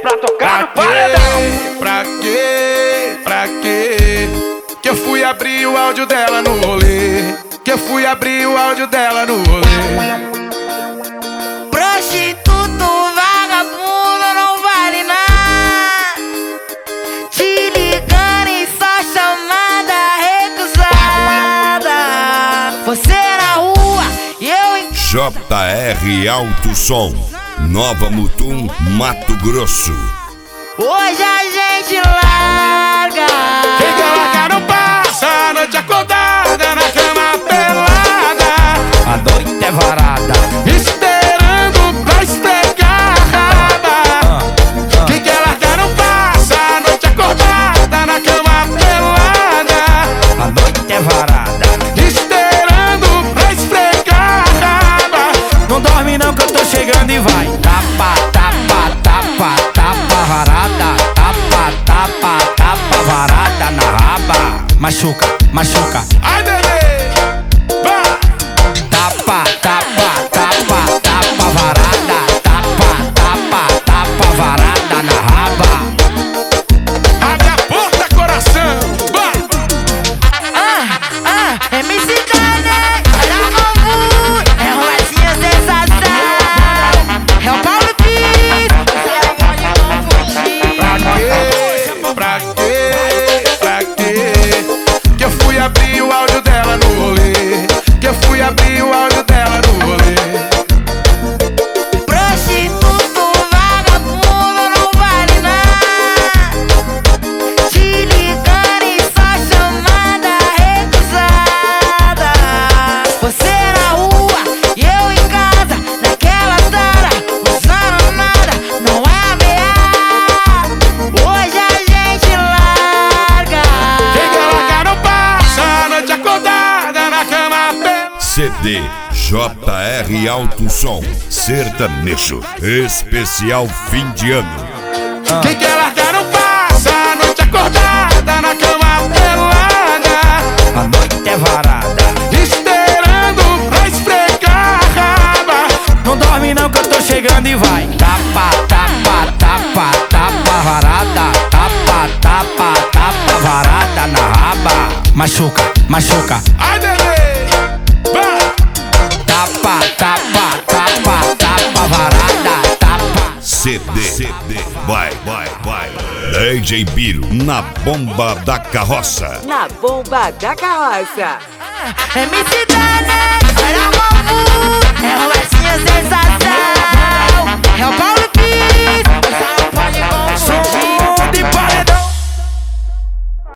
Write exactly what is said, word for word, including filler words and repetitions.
pra tocar no paredão. Pra quê? Pra quê? Que eu fui abrir o áudio dela no rolê. Que eu fui abrir o áudio dela no rolê. Prostituto, vagabundo, não vale nada. Te ligando e só chamada recusada. Você na rua e eu em... J R Alto Som, Nova Mutum, Mato Grosso. Hoje a gente larga. Quem quer largar não passa a noite acordada na cama pelada. A noite é varada, esperando pra esfregar a raba. Quem quer largar não passa a noite acordada na cama pelada. a noite é varada. Esperando pra esfregar a raba. Não dorme não que eu tô chegando e vai. Tapa, tapa, tapa, tapa varada. Tapa, tapa, tapa varada na raba. Machuca, machuca. Ai, bebê, vai. Tapa, tapa, tapa, tapa varada. Tapa, tapa, tapa varada na raba. Abre a porta, coração, vai. Ah, ah, M C Dane, olha o bambu. É o Rosinha sensação. É o Paulo Pires. Você não pode confundir. Pra quê? Pra quê? Que eu fui abrir o áudio dela no rolê. Que eu fui abrir o áudio dela no rolê. Prostituto, vagabundo, não vale nada. Te ligando e só chamada recusada. Você na rua e eu em casa, naquela sala, usando nada, não é ameaça. Hoje a gente larga. Quem quer largar não passa a noite acordada na cama pelada. C D J R Alto Som, sertanejo, especial fim de ano. Quem quer largar não passa a noite acordada na cama pelada. A noite é varada. Esperando pra esfregar a raba. Não dorme não que eu tô chegando e vai. Tapa, tapa, tapa, tapa varada. Tapa, tapa, tapa varada na raba. Machuca, machuca. Ai, bebê, vai. Tapa, tapa, tapa, tapa varada. Tapa. C D, vai, vai, vai. D J Biro, na bomba da carroça. Na bomba da carroça. M C Dane, olha o bambu. É o Rosinha sensação. É o Paulo